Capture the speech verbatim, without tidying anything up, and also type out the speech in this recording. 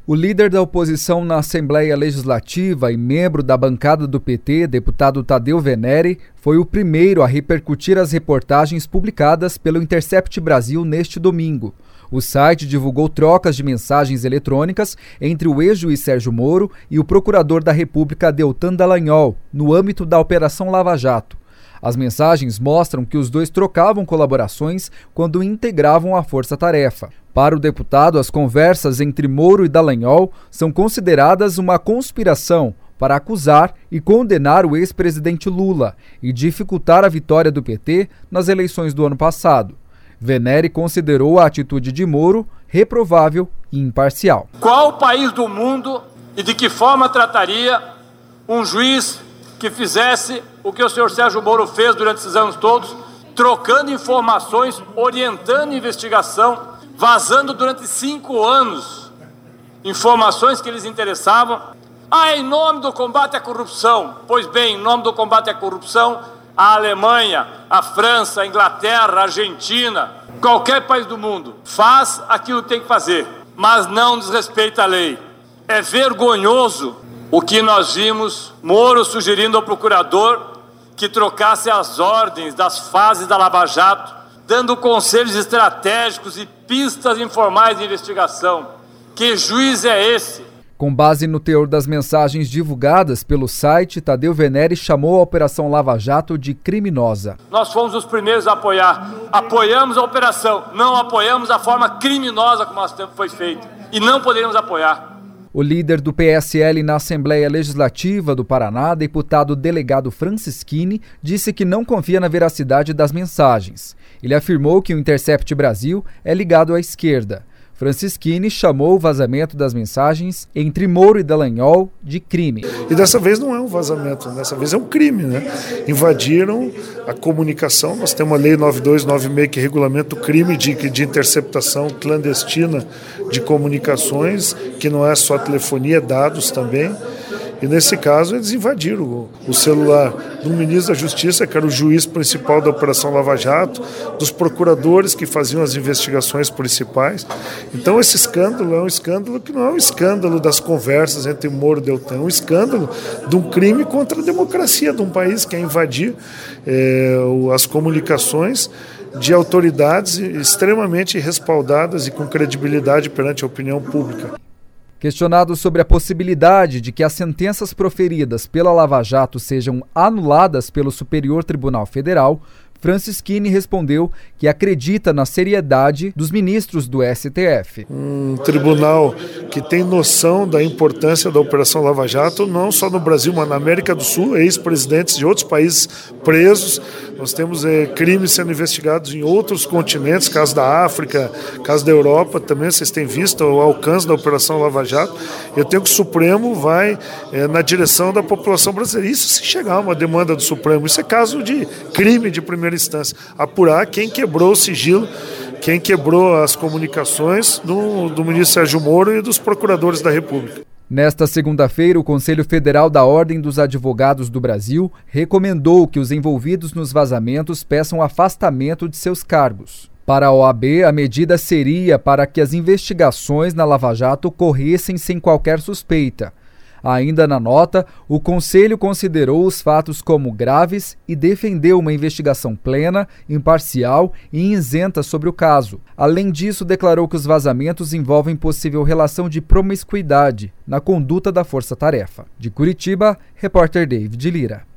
O líder da oposição na Assembleia Legislativa e membro da bancada do P T, deputado Tadeu Venere, foi o primeiro a repercutir as reportagens publicadas pelo Intercept Brasil neste domingo. O site divulgou trocas de mensagens eletrônicas entre o ex-juiz Sérgio Moro e o procurador da República Deltan Dallagnol, no âmbito da Operação Lava Jato. As mensagens mostram que os dois trocavam colaborações quando integravam a força-tarefa. Para o deputado, as conversas entre Moro e Dallagnol são consideradas uma conspiração para acusar e condenar o ex-presidente Lula e dificultar a vitória do P T nas eleições do ano passado. Venere considerou a atitude de Moro reprovável e imparcial. Qual país do mundo e de que forma trataria um juiz que fizesse o que o senhor Sérgio Moro fez durante esses anos todos, trocando informações, orientando a investigação, vazando durante cinco anos informações que lhes interessavam? Ah, em nome do combate à corrupção. Pois bem, em nome do combate à corrupção, a Alemanha, a França, a Inglaterra, a Argentina, qualquer país do mundo faz aquilo que tem que fazer, mas não desrespeita a lei. É vergonhoso o que nós vimos Moro sugerindo ao procurador que trocasse as ordens das fases da Lava Jato, dando conselhos estratégicos e pistas informais de investigação. Que juiz é esse? Com base no teor das mensagens divulgadas pelo site, Tadeu Venere chamou a Operação Lava Jato de criminosa. Nós fomos os primeiros a apoiar. Apoiamos a operação, não apoiamos a forma criminosa como nosso tempo foi feito. E não poderíamos apoiar. O líder do P S L na Assembleia Legislativa do Paraná, deputado delegado Francischini, disse que não confia na veracidade das mensagens. Ele afirmou que o Intercept Brasil é ligado à esquerda. Francischini chamou o vazamento das mensagens entre Moro e Dallagnol de crime. E dessa vez não é um vazamento, dessa vez é um crime, né? Invadiram a comunicação, nós temos a lei nove dois nove seis que regulamenta o crime de, de interceptação clandestina de comunicações, que não é só telefonia, é dados também. E nesse caso eles invadiram o, o celular do ministro da Justiça, que era o juiz principal da Operação Lava Jato, dos procuradores que faziam as investigações principais. Então esse escândalo é um escândalo que não é um escândalo das conversas entre Moro e Deltan, é um escândalo de um crime contra a democracia de um país que é invadir é, as comunicações de autoridades extremamente respaldadas e com credibilidade perante a opinião pública. Questionado sobre a possibilidade de que as sentenças proferidas pela Lava Jato sejam anuladas pelo Superior Tribunal Federal, Francischini respondeu que acredita na seriedade dos ministros do S T F. Um tribunal que tem noção da importância da Operação Lava Jato, não só no Brasil, mas na América do Sul, ex-presidentes de outros países presos. Nós temos é, crimes sendo investigados em outros continentes, caso da África, caso da Europa, também vocês têm visto o alcance da Operação Lava Jato. Eu tenho que o Supremo vai é, na direção da população brasileira. Isso se chegar a uma demanda do Supremo, isso é caso de crime de primeira instância. Apurar quem quebrou o sigilo, quem quebrou as comunicações do, do ministro Sérgio Moro e dos procuradores da República. Nesta segunda-feira, o Conselho Federal da Ordem dos Advogados do Brasil recomendou que os envolvidos nos vazamentos peçam afastamento de seus cargos. Para a O A B, a medida seria para que as investigações na Lava Jato ocorressem sem qualquer suspeita. Ainda na nota, o Conselho considerou os fatos como graves e defendeu uma investigação plena, imparcial e isenta sobre o caso. Além disso, declarou que os vazamentos envolvem possível relação de promiscuidade na conduta da força-tarefa. De Curitiba, repórter David Lira.